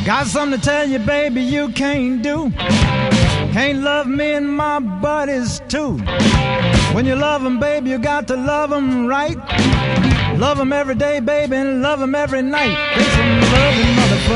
Got something to tell you, baby, you can't do. Can't love me and my buddies too. When you love them, baby, you got to love them right. Love them every day, baby, and love them every night. They some loving motherfuckers.